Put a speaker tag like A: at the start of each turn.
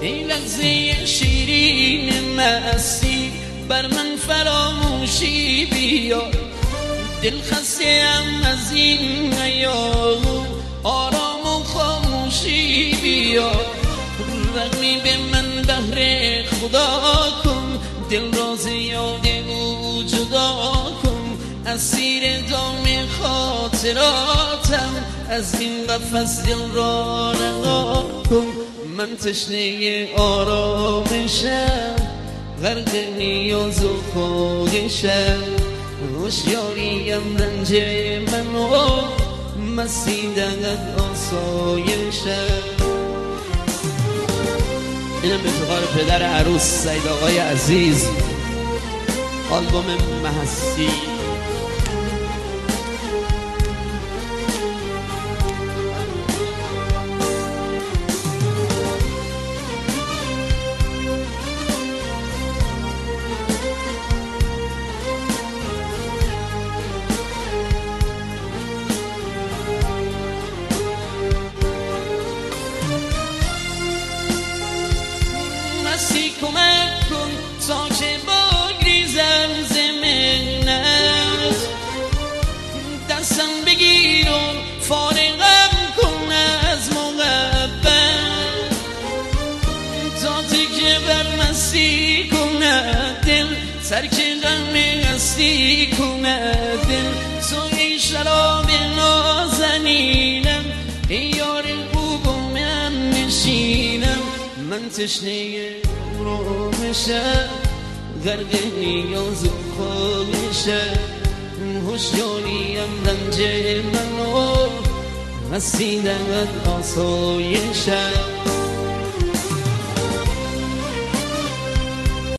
A: این لحظه شیرین مستی بر من فراموشی بیار. دل خسته‌ام از این ایام، آرام و خاموشی بیار. رحمی به من بهر خدا کن، دل را ز یاد او جدا کن. اسیر دام خاطراتم، از این قفس دل را رها کن. من تشنه آرامشم، غرق نیاز و خواهشم. هوشیاریم رنج من و مستی دهد آسایشم. اینم به افتخار پدر عروس سید آقای عزیز، آلبوم محسی. کمک کن تا که بگریزم ز منت، دستم بگیر و فارغم کن از محبت. تا که بر مستی کند دل، ترک غم هستی کند دل. تو ای شراب نازنینم، ای یار خوب و من نشینم. من تشنه آرامشم، غرق نیاز و خواهشم. هوشیاریم رنج من و مستی دهد آسایشم.